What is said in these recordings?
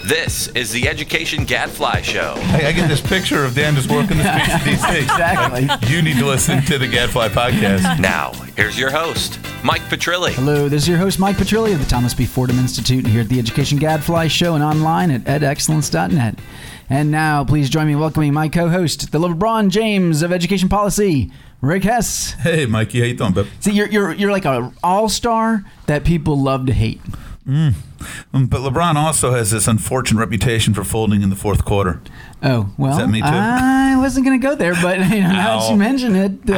This is the Education Gadfly Show. I get this picture of Dan just working the streets of DC. Exactly. You need to listen to the Gadfly podcast. Now, here's your host, Mike Petrilli. Hello, this is your host, Mike Petrilli of the Thomas B. Fordham Institute, here at the Education Gadfly Show and online at edexcellence.net. And now, please join me in welcoming my co-host, the LeBron James of Education Policy, Rick Hess. Hey, Mikey, how you doing, bub? See, you're like an all-star that people love to hate. But LeBron also has this unfortunate reputation for folding in the fourth quarter. Oh, well, Is that me too? I wasn't going to go there, but now that you mention it,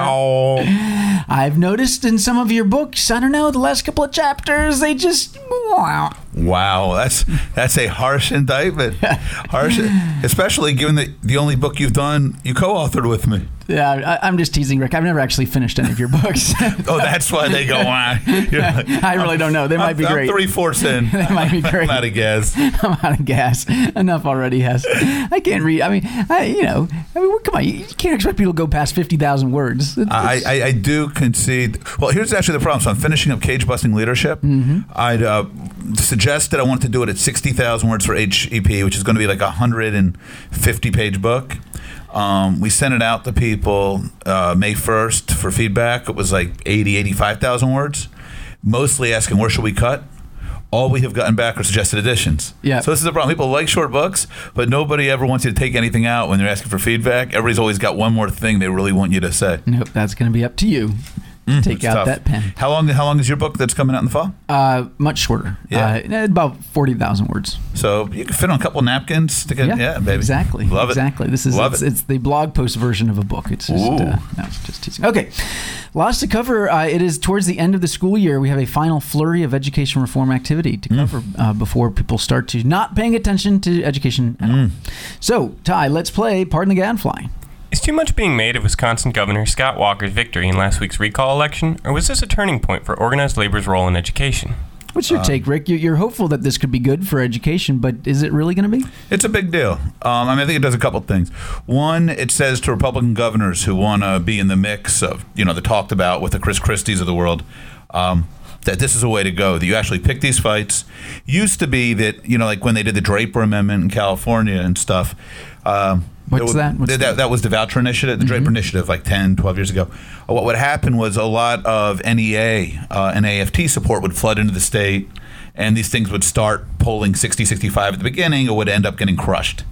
I've noticed in some of your books, I don't know, the last couple of chapters, they just, Wow, that's a harsh indictment. Harsh, especially given that the only book you've done, you co-authored with me. Yeah, I'm just teasing, Rick. I've never actually finished any of your books. Oh, that's why they go on. I really don't know. They might be great. I'm 3/4 in. They might be great. I'm out of gas. I'm out of gas. Enough already, Hess. I can't read. Come on. You can't expect people to go past 50,000 words. I do concede. Well, here's actually the problem. So I'm finishing up Cage Busting Leadership. Mm-hmm. I'd suggested I wanted to do it at 60,000 words for HEP, which is going to be like a 150-page book. We sent it out to people May 1st for feedback. It was like 85,000 words, mostly asking where should we cut. All we have gotten back are suggested additions. Yeah. So this is the problem. People like short books, but nobody ever wants you to take anything out when they're asking for feedback. Everybody's always got one more thing they really want you to say. Nope, that's going to be up to you. Take out tough. that pen. How long is your book that's coming out in the fall? Much shorter. Yeah. About 40,000 words. So you can fit on a couple napkins to get, yeah, baby. Exactly. Love it. Exactly. This is it's the blog post version of a book. It's just no, just teasing. Okay, lots to cover. It is towards the end of the school year. We have a final flurry of education reform activity to cover before people start to not paying attention to education at all. So, Ty, let's play Pardon the Gadfly. Is too much being made of Wisconsin Governor Scott Walker's victory in last week's recall election, or was this a turning point for organized labor's role in education? What's your take, Rick? You're hopeful that this could be good for education, but is it really going to be? It's a big deal. I think it does a couple of things. One, it says to Republican governors who want to be in the mix of, the talked about with the Chris Christies of the world, that this is a way to go, that you actually pick these fights. Used to be that, like when they did the Draper Amendment in California and stuff. What's that? That was the voucher initiative, the Draper initiative, like 10, 12 years ago. What would happen was a lot of NEA and AFT support would flood into the state, and these things would start polling 60, 65 at the beginning, or would end up getting crushed.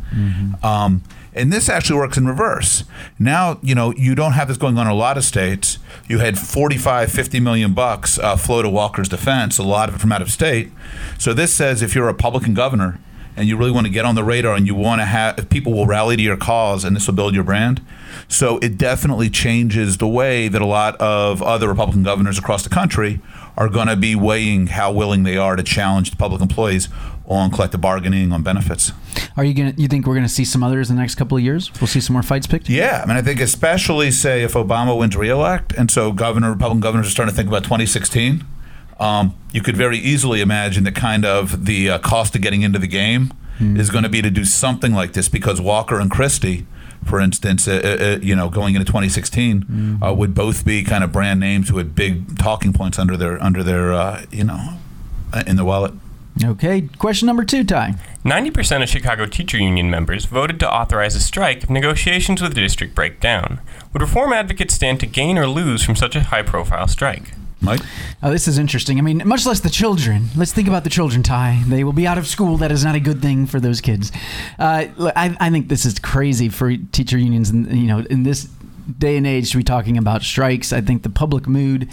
And this actually works in reverse. Now, you don't have this going on in a lot of states. You had 45, 50 million bucks flow to Walker's defense, a lot of it from out of state. So this says if you're a Republican governor and you really want to get on the radar and you want to have, people will rally to your cause and this will build your brand. So it definitely changes the way that a lot of other Republican governors across the country are going to be weighing how willing they are to challenge the public employees on collective bargaining, on benefits. You think we're going to see some others in the next couple of years? We'll see some more fights picked? Yeah. I think especially, say, if Obama wins re-elect, and so Republican governors are starting to think about 2016, you could very easily imagine that kind of the cost of getting into the game is going to be to do something like this, because Walker and Christie, for instance, going into 2016, would both be kind of brand names who had big talking points under their in their wallet. Okay, question number 2, Ty. 90% of Chicago teacher union members voted to authorize a strike if negotiations with the district break down. Would reform advocates stand to gain or lose from such a high-profile strike? Mike? Oh, this is interesting. Much less the children. Let's think about the children, Ty. They will be out of school. That is not a good thing for those kids. I think this is crazy for teacher unions, in this day and age to be talking about strikes. I think the public mood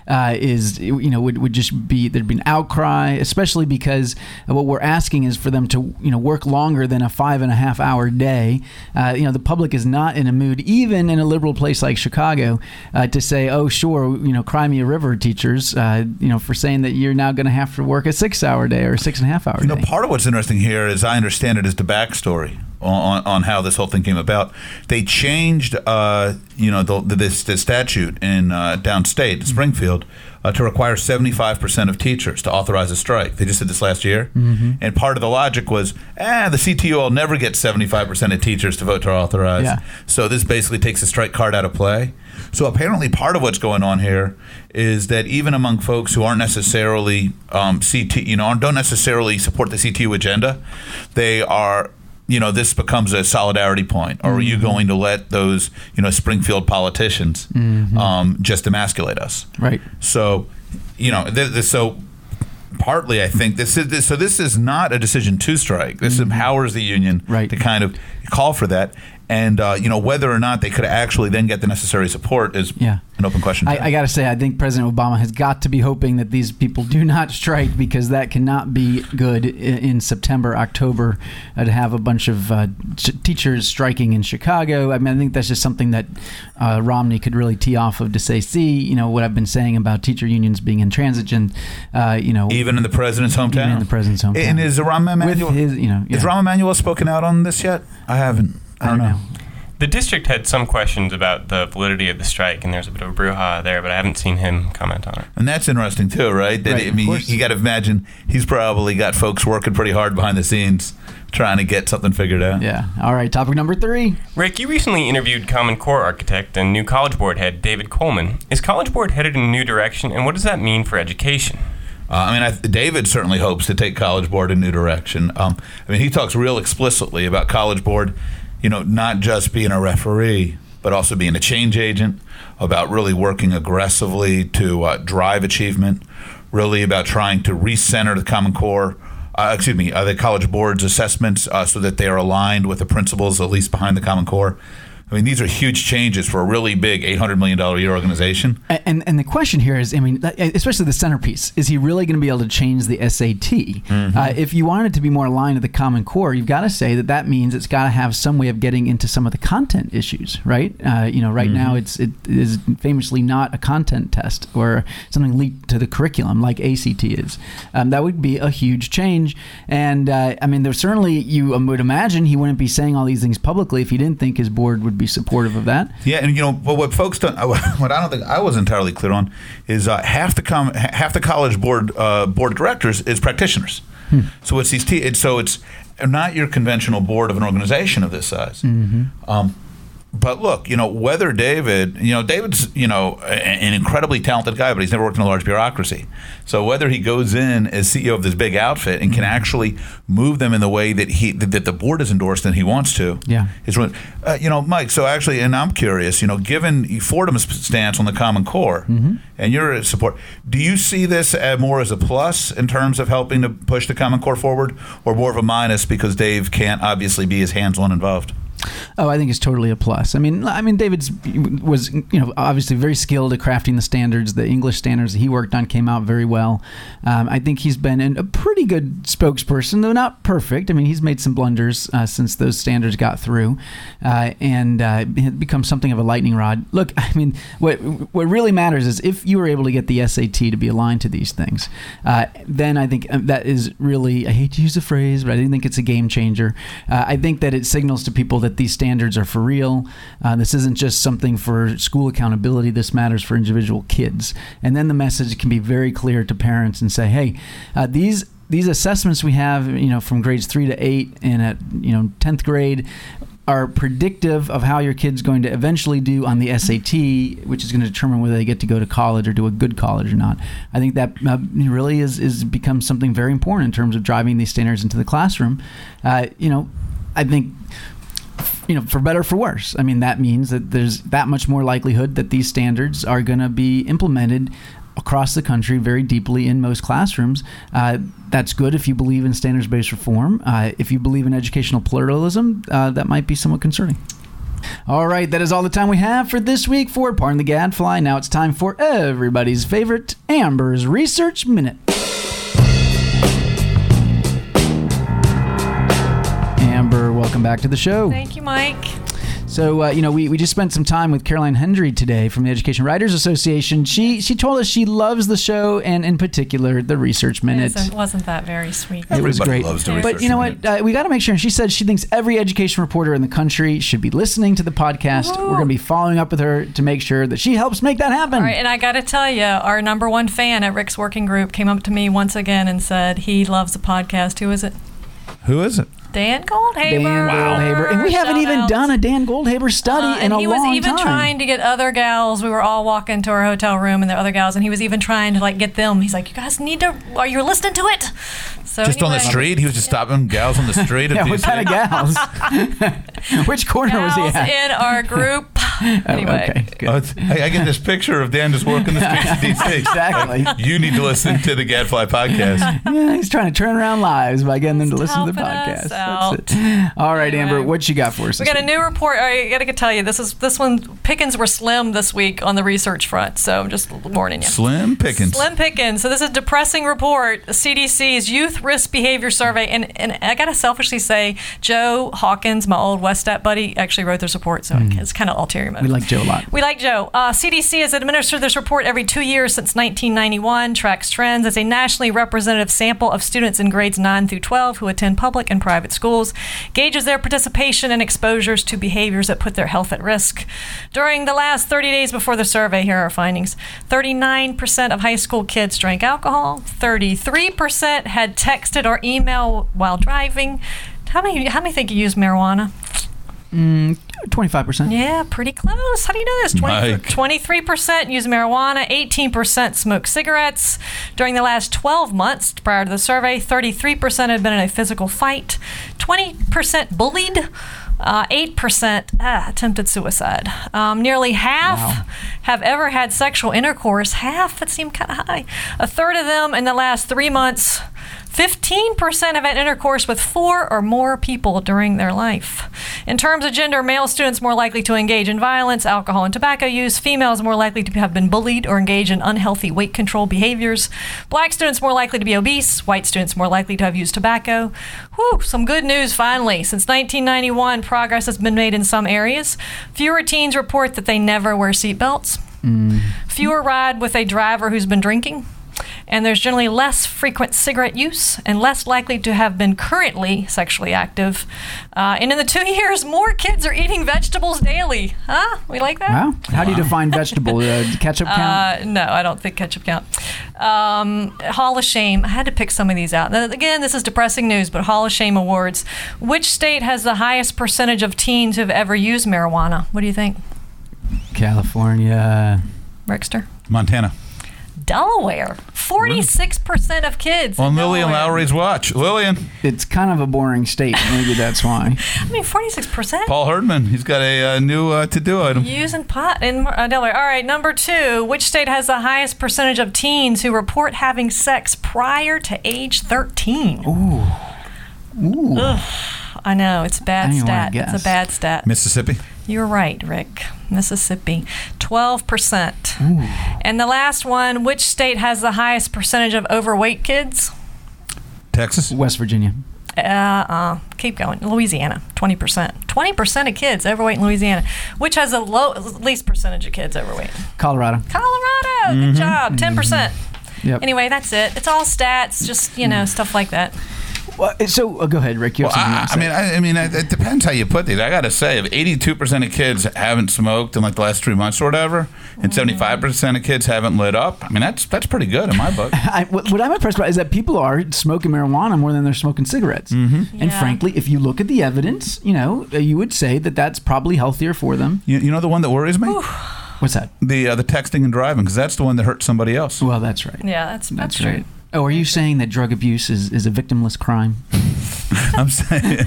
would just be, there'd be an outcry, especially because what we're asking is for them to work longer than a 5.5 hour day. The public is not in a mood, even in a liberal place like Chicago, to say, oh sure, cry me a river, teachers, for saying that you're now going to have to work a 6-hour day or a 6.5 hour day. Part of what's interesting here, as I understand it, is the backstory on how this whole thing came about. They changed, the statute in downstate, Springfield, to require 75% of teachers to authorize a strike. They just did this last year. And part of the logic was, the CTU will never get 75% of teachers to vote to authorize. Yeah. So this basically takes the strike card out of play. So apparently part of what's going on here is that even among folks who aren't necessarily don't necessarily support the CTU agenda, they are, this becomes a solidarity point. Or are you going to let those, Springfield politicians just emasculate us? Right. So, so partly I think this is not a decision to strike. This empowers the union to kind of call for that. And, whether or not they could actually then get the necessary support is an open question. I got to say, I think President Obama has got to be hoping that these people do not strike, because that cannot be good in September, October, to have a bunch of teachers striking in Chicago. I mean, I think that's just something that Romney could really tee off of to say, see, what I've been saying about teacher unions being intransigent, even in the president's hometown? Even in the president's hometown. And is Rahm Emanuel, has Rahm Emanuel spoken out on this yet? I haven't. I don't know. The district had some questions about the validity of the strike, and there's a bit of a brouhaha there, but I haven't seen him comment on it. And that's interesting too, right? I mean, you got to imagine he's probably got folks working pretty hard behind the scenes trying to get something figured out. Yeah. All right, topic number 3. Rick, you recently interviewed Common Core architect and new College Board head David Coleman. Is College Board headed in a new direction, and what does that mean for education? David certainly hopes to take College Board in a new direction. He talks real explicitly about College Board, not just being a referee, but also being a change agent, about really working aggressively to drive achievement, really about trying to recenter the Common Core, the College Board's assessments so that they are aligned with the principles, at least behind the Common Core. I mean, these are huge changes for a really big $800 million a year organization. And the question here is, especially the centerpiece, is he really going to be able to change the SAT? If you want it to be more aligned to the Common Core, you've got to say that means it's got to have some way of getting into some of the content issues, right? Right now it is famously not a content test or something linked to the curriculum like ACT is. That would be a huge change. And there's certainly, you would imagine he wouldn't be saying all these things publicly if he didn't think his board would be supportive of that. Yeah, and what folks don't, what I don't think I was entirely clear on is half the College Board board of directors is practitioners. So it's it's not your conventional board of an organization of this size. But look, whether David's, an incredibly talented guy, but he's never worked in a large bureaucracy. So whether he goes in as CEO of this big outfit and can actually move them in the way that that the board has endorsed and he wants to, is really, Mike. So actually, and I'm curious, given Fordham's stance on the Common Core and your support, do you see this more as a plus in terms of helping to push the Common Core forward, or more of a minus because Dave can't obviously be as hands-on involved? Oh, I think it's totally a plus. I mean, David was, obviously very skilled at crafting the standards. The English standards that he worked on came out very well. I think he's been a pretty good spokesperson, though not perfect. I mean, he's made some blunders since those standards got through, and it becomes something of a lightning rod. Look, I mean, what really matters is if you were able to get the SAT to be aligned to these things, then I think that is really, I hate to use the phrase, but I think it's a game changer. I think that it signals to people that these standards are for real. This isn't just something for school accountability. This matters for individual kids. And then the message can be very clear to parents and say, hey, these assessments we have, from grades 3 to 8 and at 10th grade are predictive of how your kid's going to eventually do on the SAT, which is going to determine whether they get to go to college or do a good college or not. I think that really is become something very important in terms of driving these standards into the classroom. I think, for better or for worse, that means that there's that much more likelihood that these standards are going to be implemented across the country very deeply in most classrooms. That's good if you believe in standards-based reform. If you believe in educational pluralism, that might be somewhat concerning. All right, that is all the time we have for this week for Pardon the Gadfly. Now it's time for everybody's favorite Amber's Research Minute. Amber, welcome back to the show. Thank you, Mike. So, we just spent some time with Caroline Hendry today from the Education Writers Association. She told us she loves the show, and in particular, the Research Minute. Wasn't that very sweet? It was great. Loves the But you know what? We got to make sure. And she said she thinks every education reporter in the country should be listening to the podcast. We're going to be following up with her to make sure that she helps make that happen. All right, and I got to tell you, our number one fan at Rick's Working Group came up to me once again and said he loves the podcast. Who is it? Who is it? Dan Goldhaber. Dan Goldhaber. And we haven't even done a Dan Goldhaber study in a long time. And he was even trying to get other gals. We were all walking to our hotel room and there were other gals, and he was even trying to get them. He's like, you guys need to, are you listening to it? So just anyway, on the street? He was just stopping gals on the street? Yeah, what kind of gals? Which corner was he at? In our group. Anyway. Okay, I get this picture of Dan just walking the streets of D.C. Exactly. You need to listen to the Gadfly podcast. Yeah, he's trying to turn around lives by getting them to listen to the podcast. That's it. All right, Amber, what you got for us? We got a new report. I got to tell you, this one, pickings were slim this week on the research front, so I'm just warning you. Slim pickings. Slim pickings. So this is a depressing report, the CDC's Youth Risk Behavior Survey, and I got to selfishly say, Joe Hawkins, my old Westat buddy, actually wrote this report, so it's kind of ulterior motive. We like Joe a lot. We like Joe. CDC has administered this report every 2 years since 1991, tracks trends as a nationally representative sample of students in grades 9 through 12 who attend public and private schools, gauges their participation and exposures to behaviors that put their health at risk. During the last 30 days before the survey, here are our findings. 39% of high school kids drank alcohol. 33% had texted or emailed while driving. How many think you used marijuana? 25%. Yeah, pretty close. How do you know this? 23% use marijuana, 18% smoke cigarettes. During the last 12 months prior to the survey, 33% had been in a physical fight, 20% bullied, 8% attempted suicide. Nearly half have ever had sexual intercourse. Half, that seemed kind of high. A third of them in the last 3 months. 15% have had intercourse with 4 or more people during their life. In terms of gender, male students more likely to engage in violence, alcohol, and tobacco use. Females more likely to have been bullied or engage in unhealthy weight control behaviors. Black students more likely to be obese. White students more likely to have used tobacco. Whew, some good news finally. Since 1991, progress has been made in some areas. Fewer teens report that they never wear seatbelts. Fewer ride with a driver who's been drinking. And there's generally less frequent cigarette use and less likely to have been currently sexually active. And in the 2 years, more kids are eating vegetables daily. Huh? We like that? Wow. How do you define vegetable? Ketchup count? No, I don't think ketchup count. Hall of Shame. I had to pick some of these out. Now, again, this is depressing news, but Hall of Shame awards. Which state has the highest percentage of teens who've ever used marijuana? What do you think? California. Rickster? Montana. Delaware. 46% of kids. On Lillian Lowry's watch. Lillian. It's kind of a boring state. Maybe that's why. I mean, 46%. Paul Herdman. He's got a new to-do item. Using pot in Delaware. All right, number 2. Which state has the highest percentage of teens who report having sex prior to age 13? Ooh. Ugh, I know. It's a bad stat. It's a bad stat. Mississippi. You're right, Rick. Mississippi, 12%. And the last one, which state has the highest percentage of overweight kids? Texas. West Virginia. Keep going. Louisiana, 20%. 20% of kids overweight in Louisiana. Which has the least percentage of kids overweight? Colorado. Good job. 10%. Yep. Anyway, that's it. It's all stats, just, stuff like that. Well, so go ahead, Rick. You have something to say. I mean, it depends how you put these. I got to say, if 82% of kids haven't smoked in the last 3 months or whatever, and 75% of kids haven't lit up, I mean, that's pretty good in my book. What I'm impressed by is that people are smoking marijuana more than they're smoking cigarettes. And frankly, if you look at the evidence, you would say that that's probably healthier for them. You know the one that worries me? What's that? The texting and driving, because that's the one that hurts somebody else. Well, that's right. Yeah, that's true. Right. Oh, are you saying that drug abuse is a victimless crime? I'm saying...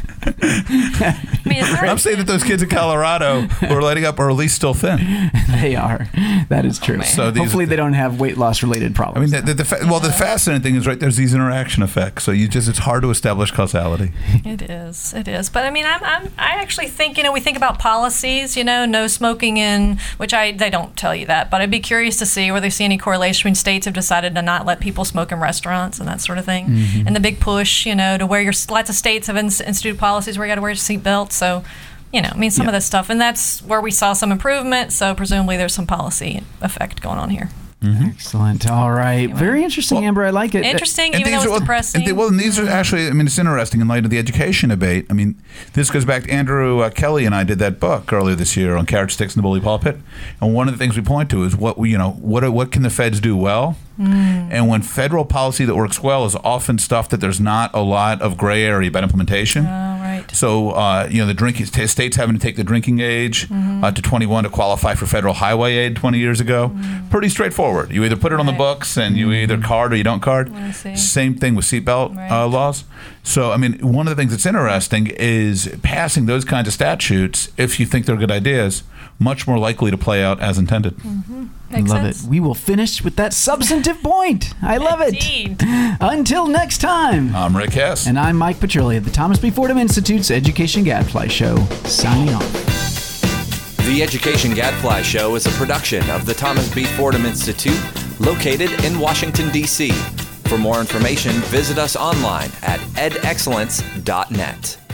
I'm saying that those kids in Colorado who are lighting up are at least still thin. They are. That is true. So hopefully they don't have weight loss related problems. I mean, the fascinating thing is, right, there's these interaction effects. So it's hard to establish causality. It is. But I mean, I actually think, we think about policies, no smoking in, which they don't tell you that, but I'd be curious to see whether they see any correlation between states have decided to not let people smoke in restaurants and that sort of thing. And the big push, to where lots of states have instituted policies where you got to wear a seatbelt. So, some of this stuff. And that's where we saw some improvement. So presumably there's some policy effect going on here. Mm-hmm. Excellent. All right. Very interesting, Amber. I like it. Interesting, even though it's depressing. And these are actually, it's interesting in light of the education debate. This goes back to Andrew Kelly and I did that book earlier this year on Carrot Sticks and the Bully Pulpit. And one of the things we point to is what can the feds do well? And when federal policy that works well is often stuff that there's not a lot of gray area about implementation. Right. So, the drinking states having to take the drinking age to 21 to qualify for federal highway aid 20 years ago. Pretty straightforward. You either put it on the books and you either card or you don't card. Same thing with seatbelt laws. So, one of the things that's interesting is passing those kinds of statutes, if you think they're good ideas, much more likely to play out as intended. I love it. We will finish with that substantive point. I love it. Until next time. I'm Rick Hess. And I'm Mike Petrilli of the Thomas B. Fordham Institute's Education Gadfly Show, signing off. The Education Gadfly Show is a production of the Thomas B. Fordham Institute, located in Washington, D.C. For more information, visit us online at edexcellence.net.